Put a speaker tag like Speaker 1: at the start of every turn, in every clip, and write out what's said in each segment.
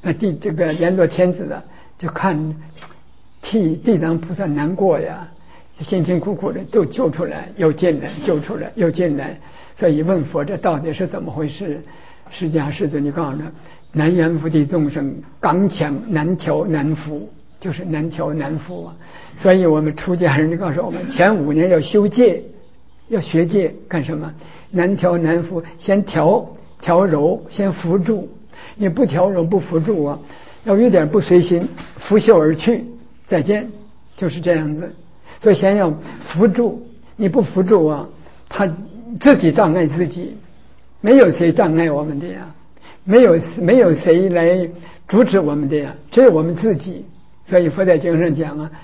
Speaker 1: 那这个阎罗天子啊，就看替地藏菩萨难过呀，辛辛苦苦的都救出来又进来，救出来又进来，所以问佛这到底是怎么回事？释迦世尊就告诉他：难言佛的众生刚强难调难服，就是难调难服啊。所以我们出家人就告诉我们，前5年要修戒，要学戒干什么？难调难服，先调柔，先扶住。你不调柔不扶住啊，要有点不随心，拂袖而去，再见，就是这样子。所以先要扶住，你不扶住啊，他自己障碍自己，没有谁障碍我们的呀，没有谁来阻止我们的呀，只有我们自己。所以佛在经上讲啊，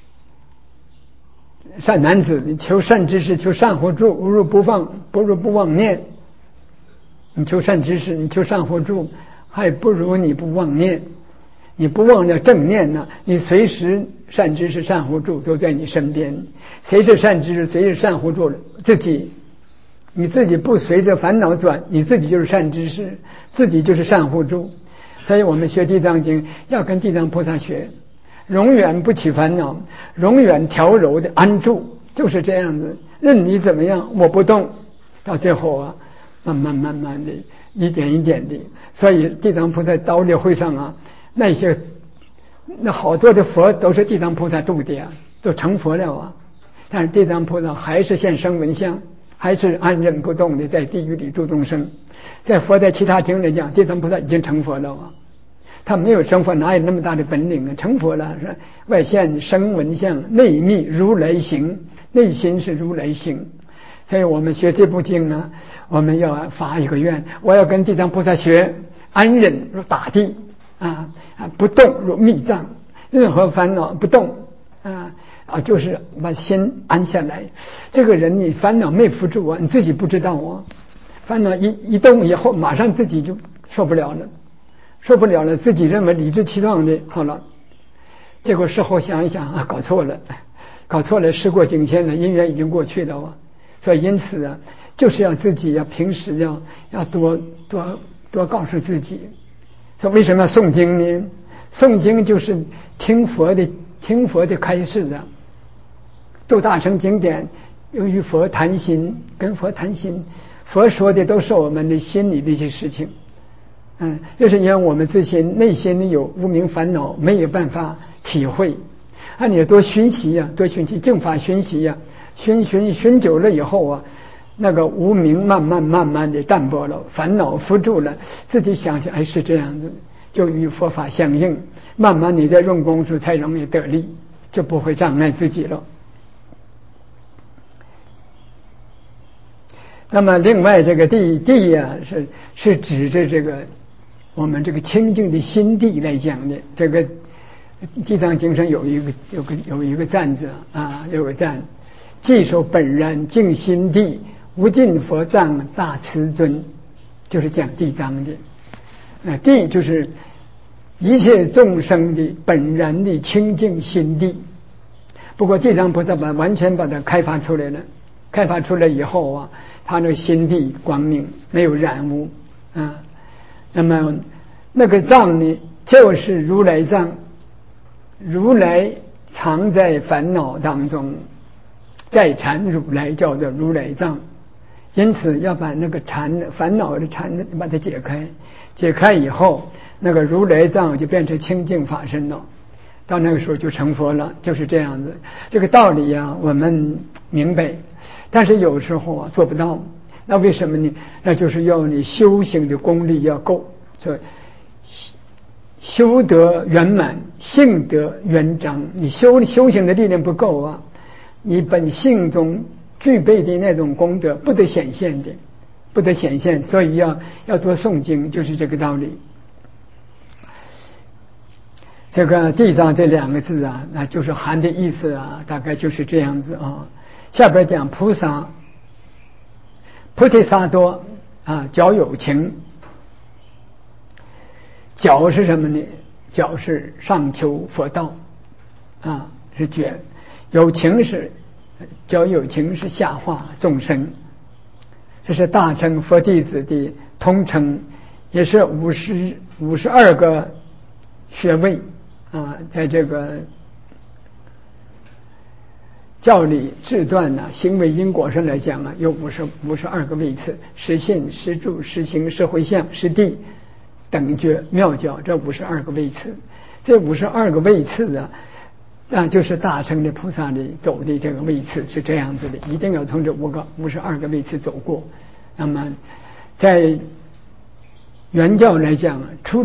Speaker 1: 善男子，你求善知识，求善护助，不入不妄念。你求善知识，你求善护助，还不如你不妄念。你不忘了正念呢，你随时善知识善护助都在你身边。谁是善知识，谁是善护助？自己。你自己不随着烦恼转，你自己就是善知识，自己就是善护助。所以我们学地藏经要跟地藏菩萨学，永远不起烦恼，永远调柔的安住，就是这样子。任你怎么样，我不动，到最后啊，慢慢的，一点一点的。所以地藏菩萨刀立会上啊，那好多的佛都是地藏菩萨度的呀，都成佛了啊。但是地藏菩萨还是现声闻相，还是安忍不动的在地狱里度众生。在佛在其他经里讲，地藏菩萨已经成佛了啊。他没有成佛，哪有那么大的本领啊？成佛了是外现声闻相，内密如来行，内心是如来行。所以我们学这部经呢，我们要发一个愿，我要跟地藏菩萨学，安忍如大地啊，不动如密藏，任何烦恼不动就是把心安下来。这个人你烦恼没扶住啊，你自己不知道啊。烦恼一动以后，马上自己就受不了了，自己认为理直气壮的好了，结果事后想一想啊，搞错了，时过境迁了，因缘已经过去了啊。所以因此啊，就是要自己平时要多告诉自己。说为什么要诵经呢？诵经就是听佛的开示啊。读大乘经典，与佛谈心，跟佛谈心，佛说的都是我们的心里的一些事情。就是因为我们自己内心里有无明烦恼，没有办法体会。你要多熏习啊，正法熏习啊，熏久了以后啊，那个无明慢慢的淡薄了，烦恼扶住了，自己想想，是这样子，就与佛法相应，慢慢你在用功夫才容易得力，就不会障碍自己了。那么另外这个地啊，是指着这个我们这个清净的心地来讲的。这个地藏经上有一个赞字啊，有个赞，既受本然净心地，无尽佛藏大慈尊，就是讲地藏的。地就是一切众生的本然的清净心地。不过地藏菩萨完全把它开发出来了，开发出来以后啊，他那个心地光明，没有染污啊。那么那个藏呢，就是如来藏，如来藏在烦恼当中，在缠如来叫做如来藏。因此要把那个烦恼的缠把它解开以后，那个如来藏就变成清净法身了，到那个时候就成佛了，就是这样子。这个道理啊，我们明白，但是有时候做不到。那为什么呢？那就是要你修行的功力要够，所以修得圆满，性得圆彰。你修行的力量不够啊，你本性中具备的那种功德不得显现，所以要多诵经，就是这个道理。这个地藏这2个字啊，那就是含的意思啊，大概就是这样子啊。下边讲菩萨多啊，较有情。较是什么呢？较是上求佛道啊，是觉。有情是下化众生。这是大乘佛弟子的通称，也是52个穴位在这个教理治断行为因果上来讲有52个位次：实信、实住、实行、实回向、实地、等觉、妙觉，这52个位次。这52个位次就是大乘的菩萨里走的这个位次是这样子的，一定要从这52个位次走过。那么在原教来讲，初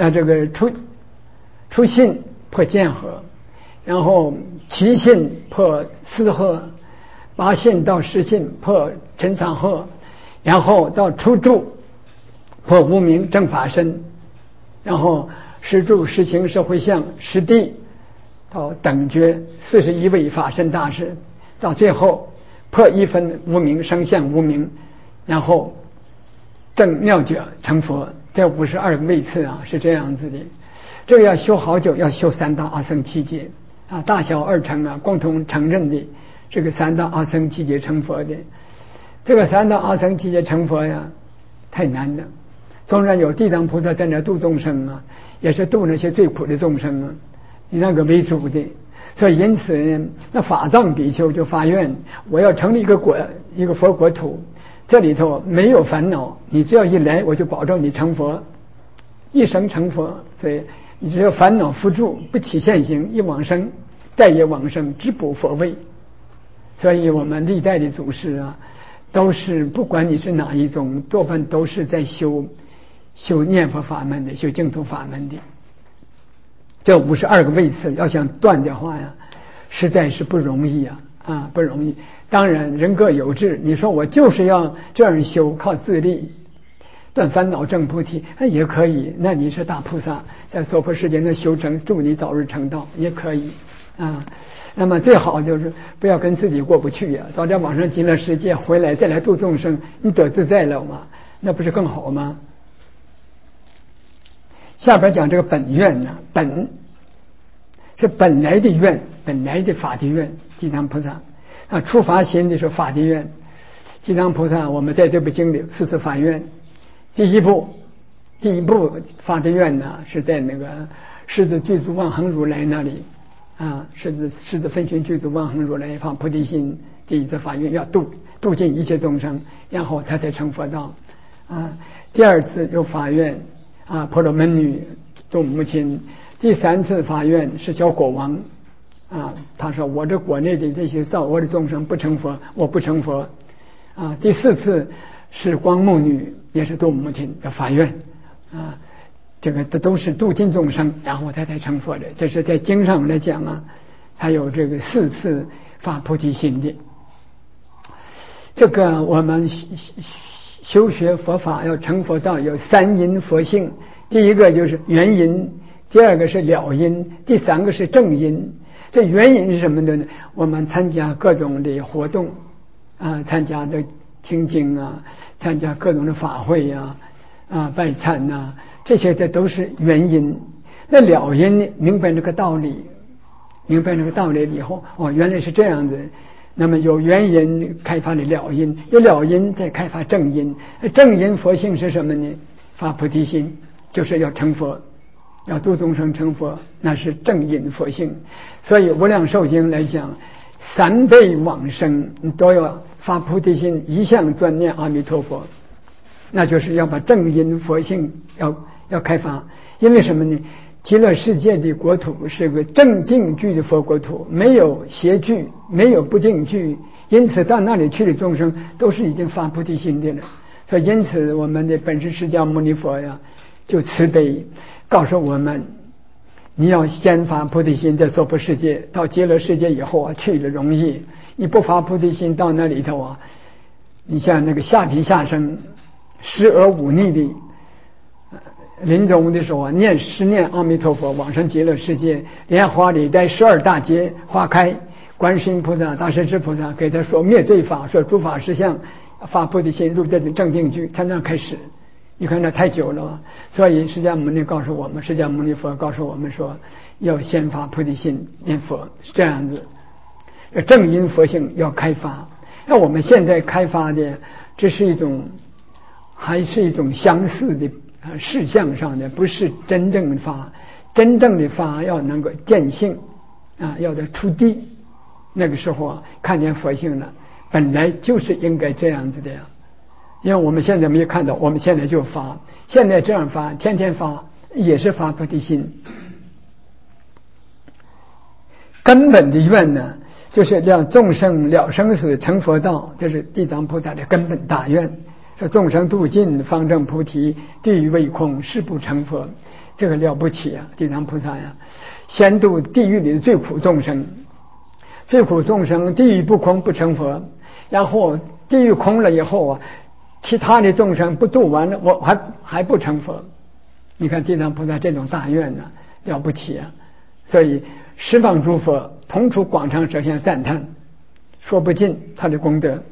Speaker 1: 信破见合，然后七信破四合，八信到十信破尘三合，然后到初住破无明正法身，然后实住、实行、实回向、实地到等觉41位法身大士，到最后破一分无明生相无明，然后正妙觉成佛。这52个位次是这样子的。这个要修好久，要修三大阿僧祇劫大小二乘共同承认的这个三大阿僧祇劫成佛的。这个三大阿僧祇劫成佛太难了。纵然有地藏菩萨在那度众生也是度那些最苦的众生以那个为主的。所以因此呢，那法藏比丘就发愿，我要成立一个佛国土，这里头没有烦恼，你只要一来，我就保证你成佛，一生成佛。所以你只要烦恼伏住，不起现行，一往生待业往生，只补佛位。所以我们历代的祖师都是不管你是哪一种，多半都是在修念佛法门的，修净土法门的。这52个位次要想断的话实在是不容易不容易。当然人各有志，你说我就是要这样修，靠自力断烦恼证菩提也可以，那你是大菩萨，在娑婆世界的修成，祝你早日成道也可以那么最好就是不要跟自己过不去早点往上极乐世界回来，再来度众生，你得自在了嘛，那不是更好吗？下边讲这个本愿本是本来的愿，本来的法的愿。地藏菩萨出发心的是法的愿。地藏菩萨我们在这部经里4次发愿。第一步发的愿是在那个狮子具足望恒如来那里狮子分群具足望恒如来发菩提心。第一次发愿要度尽一切众生，然后他才成佛道第二次又发愿婆罗门女度母亲。第3次发愿是小国王他说我这国内的这些造恶的众生不成佛，我不成佛第4次是光目女，也是度母亲要发愿这个都是度尽众生，然后他才成佛的。这是在经上来讲还有这个4次发菩提心的。这个我们修学佛法要成佛道有3因佛性，第一个就是原因，第二个是了因，第3个是正因。这原因是什么呢？我们参加各种的活动参加这听经参加各种的法会拜忏这些都是原因。那了因明白这个道理以后原来是这样子。那么有原因开发的了因，有了因再开发正因。正因佛性是什么呢？发菩提心，就是要成佛，要度众生成佛，那是正因佛性。所以无量寿经来讲，3辈往生都要发菩提心，一向专念阿弥陀佛，那就是要把正因佛性要开发。因为什么呢？极乐世界的国土是个正定具的佛国土，没有邪具，没有不定具，因此到那里去的众生都是已经发菩提心的了。所以因此我们的本师释迦牟尼佛就慈悲告诉我们，你要先发菩提心，在娑婆世界，到极乐世界以后去了容易，你不发菩提心到那里头你像那个下品下生十恶忤逆的临终的时候念10念阿弥陀佛，往生极乐世界。莲花里待12大劫花开，观世音菩萨大势至菩萨给他说灭罪法，说诸法实相，发菩提心入这个正定具，才能开始。你看那太久了，所以释迦牟尼告诉我们，释迦牟尼佛告诉我们说，要先发菩提心念佛，是这样子。正因佛性要开发。那我们现在开发的这是还是一种相似的事项上的，不是真正发真正的法要能够见性啊，要得出地，那个时候啊，看见佛性了，本来就是应该这样子的呀。因为我们现在没有看到，我们现在就发，现在这样发，天天发，也是发菩提心。根本的愿呢，就是让众生了生死成佛道，这是地藏菩萨的根本大愿。说众生度尽方证菩提，地狱未空誓不成佛。这个了不起啊，地藏菩萨呀，先度地狱里的最苦众生，最苦众生地狱不空不成佛，然后地狱空了以后啊，其他的众生不度完了，我还不成佛。你看地藏菩萨这种大愿呢，了不起啊！所以十方诸佛同处广长舌相赞叹，说不尽他的功德。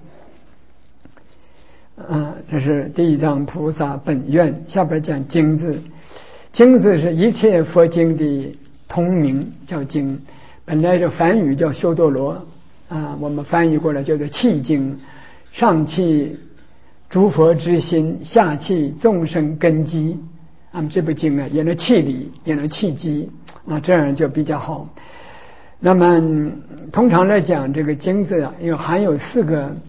Speaker 1: 这是地藏菩萨本愿。下边讲经字，经字是一切佛经的同名，叫经。本来这梵语叫修多罗我们翻译过来叫做契经，上契诸佛之心，下契众生根基。这部经啊，也能契理，也能契机，这样就比较好。那么通常来讲，这个经字啊，含有四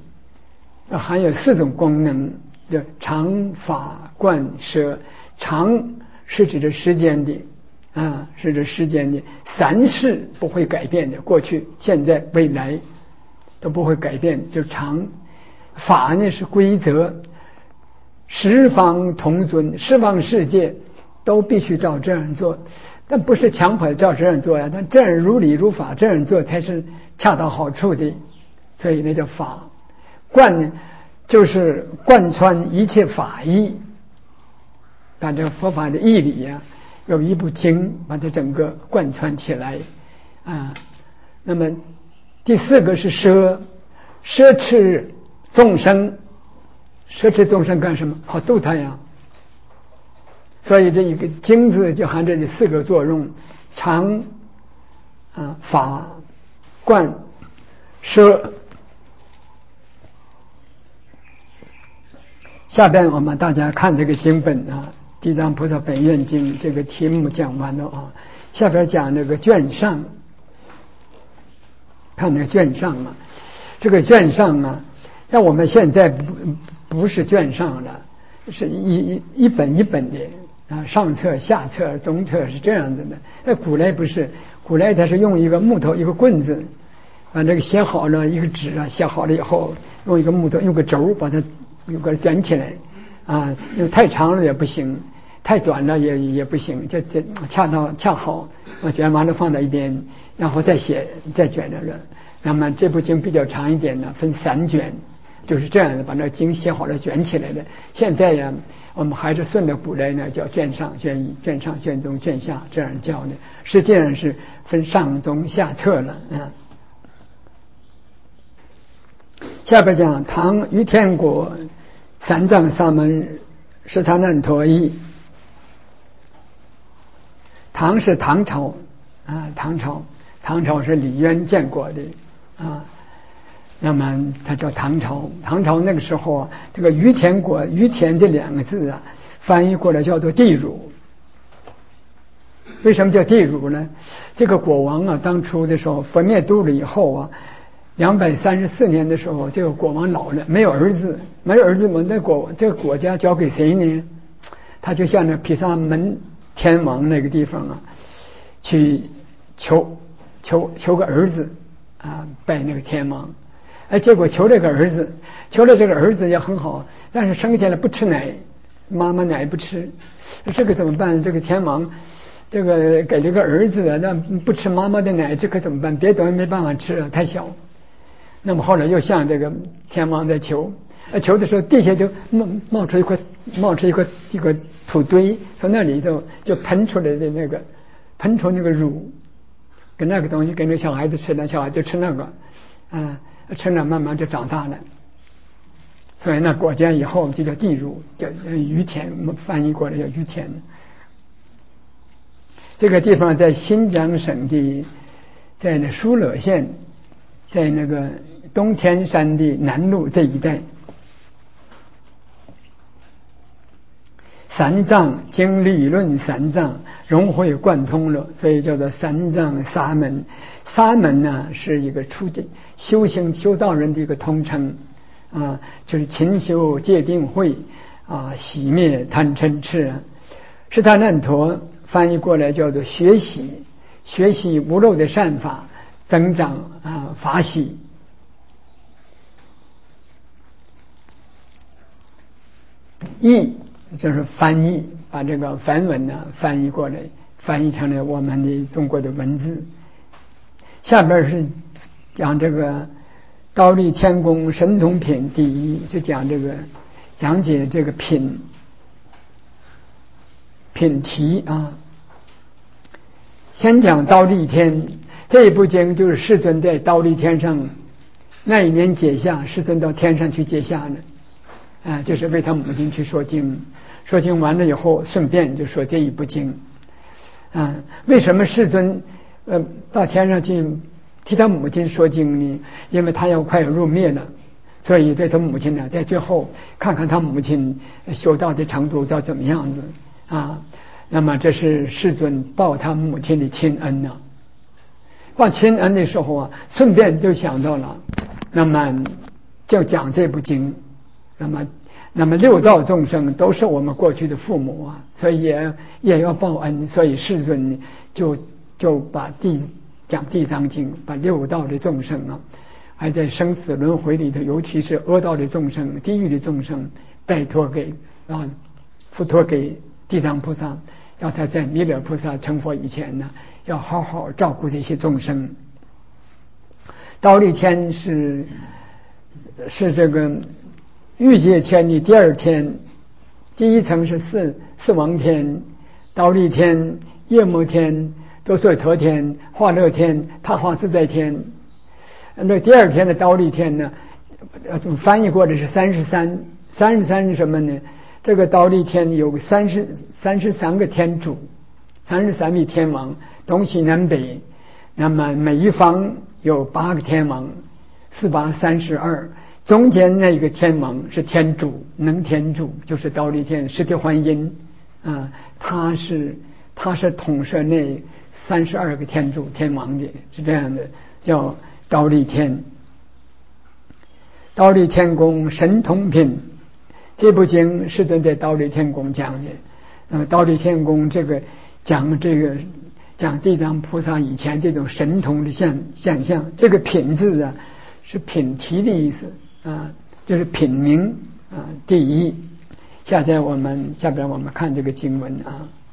Speaker 1: 种功能，就常法观摄。常是指着时间的是指时间的，三世不会改变的，过去现在未来都不会改变，就常。法呢是规则，十方同尊，十方世界都必须照这样做，但不是强迫照这样做呀，但这样如理如法这样做才是恰到好处的，所以那叫法。贯呢就是贯穿一切法义，把这个佛法的义理有一部经把它整个贯穿起来那么第四个是摄，摄持众生。摄持众生干什么？好度他呀。所以这一个经字就含着这四个作用：常法观摄。下边我们大家看这个经本地藏菩萨本愿经这个题目讲完了下边讲那个卷上。看那个卷上这个卷上像我们现在不是卷上了，是一本一本的上册下册中册是这样的呢。那古来不是，古来它是用一个木头一个棍子把这个写好了，一个纸写好了以后，用一个木头用个轴把它给它卷起来因为太长了也不行，太短了也不行，这恰好我卷完了放在一边，然后再写再卷着了。那么这部经比较长一点呢，分3卷，就是这样的，把那经写好了卷起来的。现在呀，我们还是顺着古来呢，叫卷上卷一卷上卷中卷下这样叫的，实际上是分上中下册了下边讲唐于天国三藏沙门十三难陀译。唐是唐朝唐朝是李渊建国的那么它叫唐朝。唐朝那个时候这个于田国，于田这2个字翻译过来叫做地乳。为什么叫地乳呢？这个国王当初的时候佛灭度了以后234年的时候，这个国王老了，没有儿子嘛，这个国家交给谁呢？他就向着毗沙门天王那个地方去求个儿子拜那个天王。结果求了这个儿子也很好，但是生下来不吃奶，妈妈奶不吃，这个怎么办？这个天王这个给了个儿子那不吃妈妈的奶，这可怎么办？别的东西没办法吃太小。那么后来又向这个天王在求的时候，地下就冒出一个土堆，从那里头就喷出来的喷出那个乳，跟那个东西给那小孩子吃了，小孩就吃那个吃了慢慢就长大了。所以那国家以后就叫地乳，叫于田，我们翻译过来叫于田。这个地方在新疆省的，在那疏勒县，在那个东天山的南麓这一带。 三藏经理论三藏融会贯通了，所以叫做三藏沙门。沙门呢是一个修行修道人的一个通称啊，就是勤修戒定慧啊，熄灭贪嗔痴。释迦难陀翻译过来叫做学习无漏的善法，增长法喜。译就是翻译，把这个梵文呢翻译过来，翻译成了我们的中国的文字。下边是讲这个忉利天宫神通品第一，就讲解这个品题啊。先讲忉利天，这一部经就是世尊在忉利天上那一年解下，世尊到天上去解下呢，就是为他母亲去说经，说经完了以后，顺便就说这一部经。为什么世尊到天上去替他母亲说经呢？因为他快要入灭了，所以对他母亲呢，在最后看看他母亲修道的程度到怎么样子啊。那么这是世尊报他母亲的亲恩呢。报亲恩的时候啊，顺便就想到了，那么就讲这部经。那么六道众生都是我们过去的父母啊，所以也要报恩，所以世尊就把讲地藏经，把六道的众生啊，还在生死轮回里头，尤其是恶道的众生、地狱的众生，付托给地藏菩萨，要他在弥勒菩萨成佛以前呢，要好好照顾这些众生。忉利天是这个欲界天的第二天，第一层是四王天、忉利天、夜摩天、多烁陀天、化乐天、他化自在天。那第二天的忉利天呢，翻译过的是33是什么呢？这个忉利天有33个天主，33位天王，东西南北，那么每一方有8个天王，4、8、32，中间那个天王是天主，能天主，就是忉利天释迦观音啊，他是统摄那32个天主天王的，是这样的，叫忉利天。忉利天宫神通品，这部经世尊在忉利天宫讲的。那么忉利天宫讲地藏菩萨以前这种神通的现象，这个品字啊是品题的意思啊，就是品名啊第一。下边我们看这个经文啊。